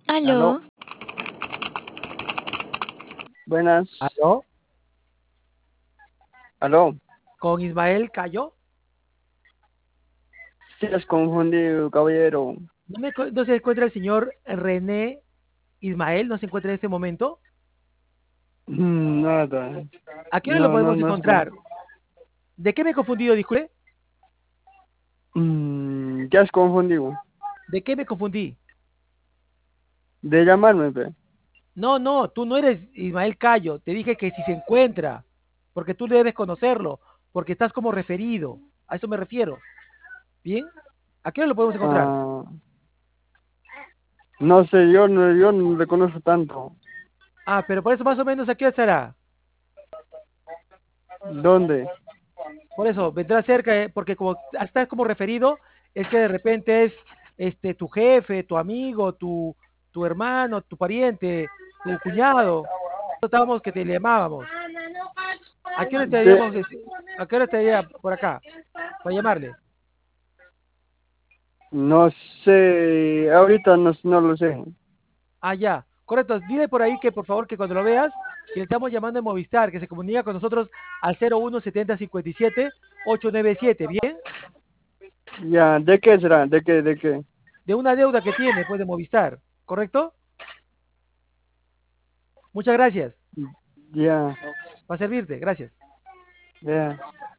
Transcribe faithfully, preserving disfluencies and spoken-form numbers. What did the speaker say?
Aló, Aló, buenas. ¿Aló? Aló, ¿Con Ismael Cayo? si has confundido, caballero. ¿No, me, co- no se encuentra el señor René Ismael? ¿No se encuentra en este momento? Mm, Nada. ¿A qué hora lo No, no, podemos no está. encontrar? ¿De qué me he confundido, disculpe? Mm, ¿Qué has confundido? ¿De qué me confundí? De llamarme, pe. No, no, tú no eres Ismael Cayo. Te dije que si se encuentra, porque tú debes conocerlo, porque estás como referido. A eso me refiero. ¿Bien? ¿A qué hora lo podemos encontrar? Ah, no sé, yo no, yo no le conozco tanto. Ah, pero por eso más o menos a qué hora estará. ¿Dónde? Por eso, vendrá cerca, eh, porque como estás como referido, es que de repente es este tu jefe, tu amigo, tu, tu hermano, tu pariente, tu cuñado. Estábamos que te llamábamos. ¿A qué hora te De, llamábamos? este, ¿A qué hora te llama por acá? Para llamarle. no sé, ahorita no, no lo sé. Ah, ya. Correcto. Dile por ahí que por favor que cuando lo veas, que le estamos llamando en Movistar, que se comunica con nosotros al cero uno setenta cincuenta y siete ochocientos noventa y siete, ¿bien? Ya, ¿de qué será? ¿De qué? ¿De qué? De una deuda que tiene, pues, de Movistar. ¿Correcto? Muchas gracias. Ya, Para servirte. Gracias. ya.